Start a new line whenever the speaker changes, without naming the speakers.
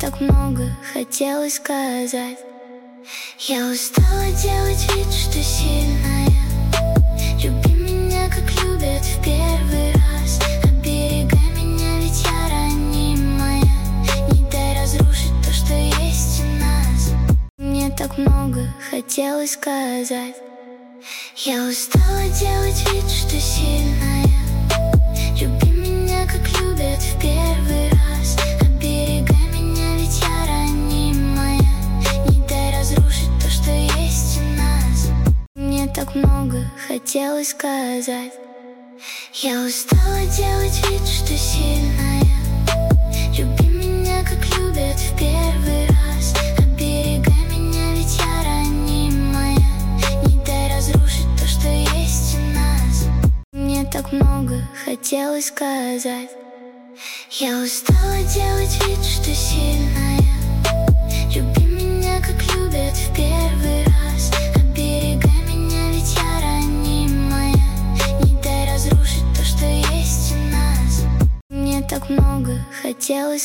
так много хотелось сказать. Я устала делать вид, что сильная. Люби меня, как любят в первый раз. Оберегай меня, ведь я ранимая. Не дай разрушить то, что есть у нас. Мне так много хотелось сказать. Я устала делать вид, что сильная. Люби меня, как любят в первый раз. Оберегай меня, ведь я ранимая. Не дай разрушить то, что есть у нас. Мне так много хотелось сказать. Я устала делать вид, что сильная. Люби меня, как любят в первый раз. Оберегай меня, ведь я ранимая. Не дай разрушить то, что есть у нас. Мне так много хотелось сказать. Я устала делать вид, что сильная. Люби меня, как любят в первый раз. Оберегай меня, ведь я ранимая. Не дай разрушить то, что есть у нас. Мне так много хотелось